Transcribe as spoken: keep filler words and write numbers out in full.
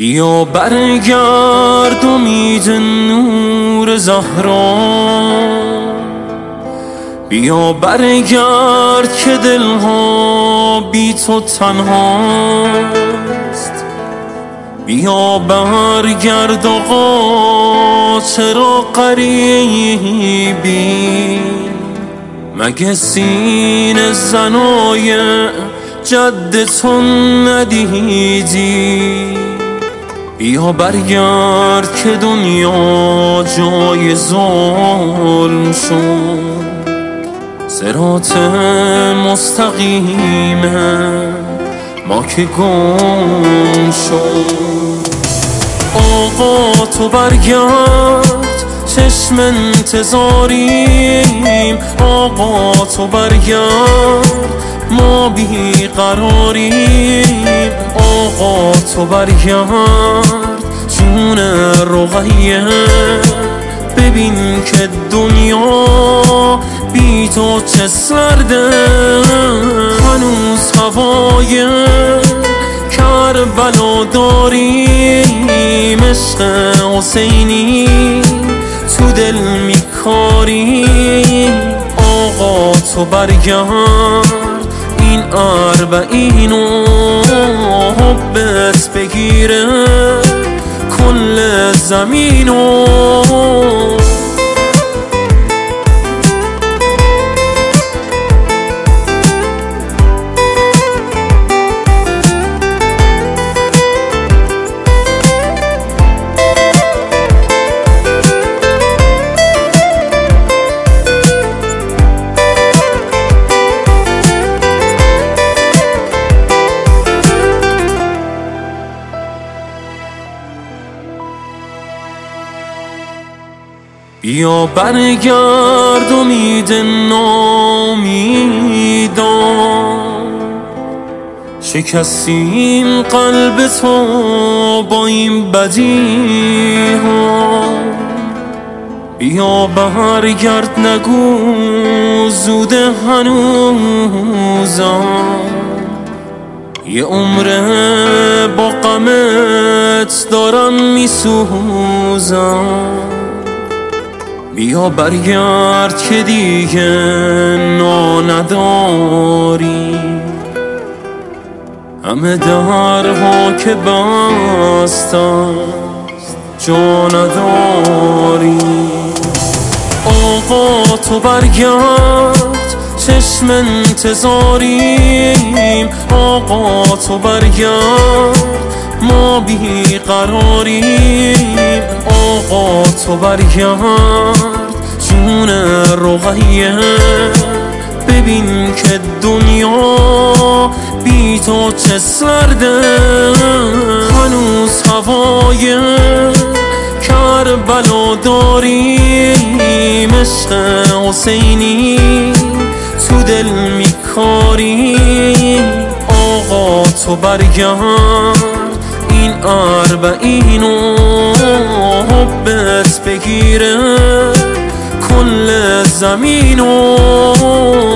بیا برگرد امید نور زهرا، بیا برگرد که دلها بی تو تنهاست. بیا برگرد آقا چرا غریبی، مگه سینه زنای جد تو ندیدی؟ بیا برگرد که دنیا جای ظلم شد، صراط مستقیمه ما که گم شد. آقا تو برگرد چشم انتظاریم، آقا تو برگرد ما بیقراریم. آقا تو برگرد جون رقیه، ببین که دنیا بی تو چه سرده. هنوز هوای کربلا داریم، عشق حسینی تو دل میکاریم. آقا تو برگرد این اربعینو حبت بگیره کل زمینو. بیا برگرد امید نامیدان، شکستیم قلب تو با این بدی ها. بیا برگرد نگو زوده هنوزم، یه عمره با غمت دارم میسوزم. بیا برگرد که دیگه نا نداری، همه درها که بست است جا نداری. آقا تو برگرد چشم انتظاریم، آقا تو برگرد ما بیقراریم. آقا تو برگرد جون رقیه، ببین که دنیا بی تو چه سرده. هنوز هوای کربلا داریم، عشق حسینی تو دل میکاریم. آقا تو برگرد این اربعینو حبت بگیره کل زمینو.